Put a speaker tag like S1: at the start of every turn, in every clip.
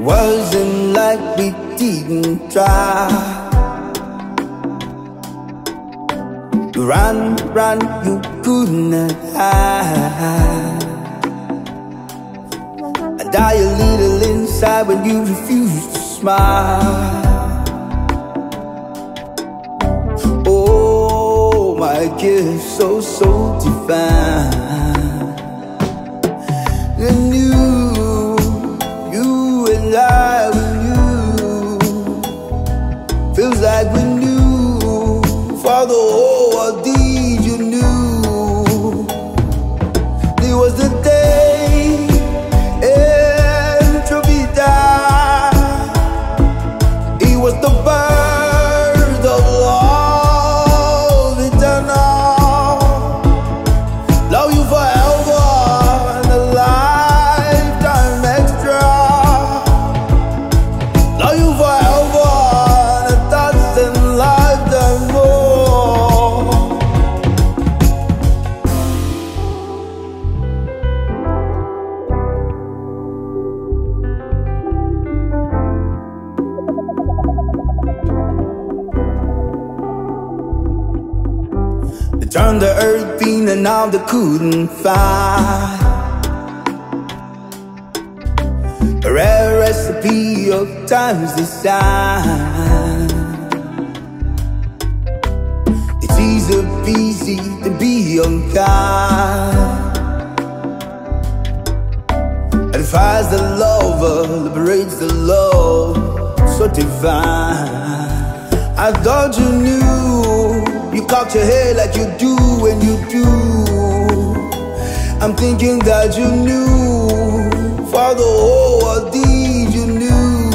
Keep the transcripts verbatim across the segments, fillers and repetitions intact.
S1: wasn't like we didn't try. Run, run, you couldn't hide. I die a little inside when you refuse to smile. Oh, my gift so, so divine. And you, you and I, we knew. Feels like we knew for the whole ordeal. You knew it was the day entropy died. It was the birth of love eternal. Love you forever and a lifetime extra. Love you forever and a thousand lifetime more. They turned the earth green and now they couldn't find a rare recipe of time's design. It's easy peasy to be unkind. Edifies the lover, liberates the love so divine. I thought you knew. You cocked your head like you do when you do. I'm thinking that you knew for the whole ordeal. You knew,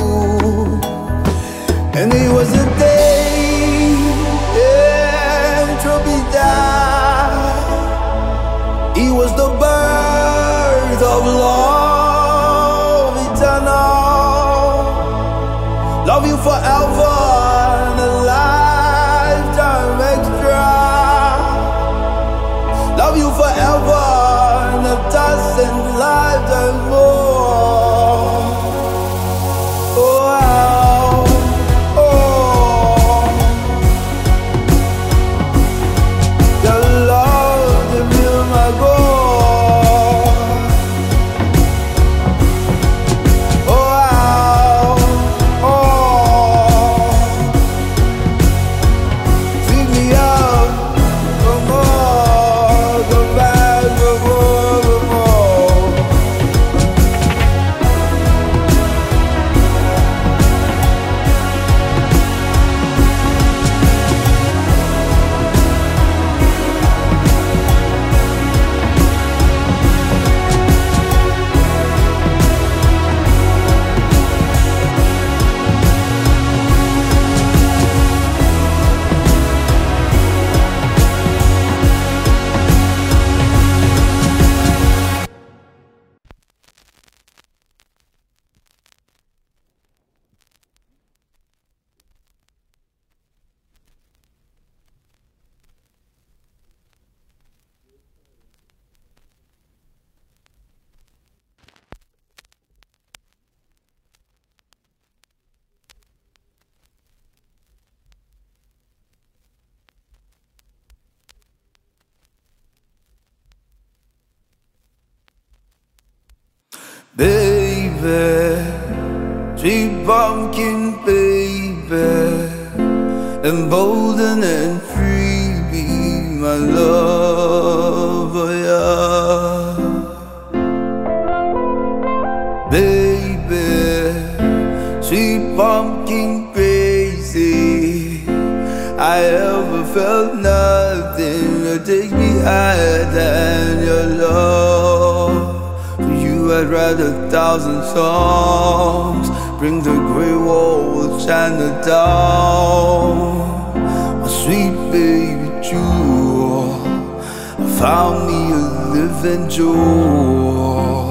S1: and it was the day entropy died. It was the birth of love eternal. Love you forever and a lifetime extra. Love you forever and a thousand lifetimes more. Oh, oh, your love to be my goal. Oh, oh, pick me up, come on, come back, come on, come on. Baby, sweet pumpkin baby, emboldened and free, be my lover, yeah. Baby, sweet pumpkin crazy, I ever felt nothing that takes me higher than your love. I'd write a thousand songs, bring the grey walls China down. My sweet baby jewel, I found me a living jewel.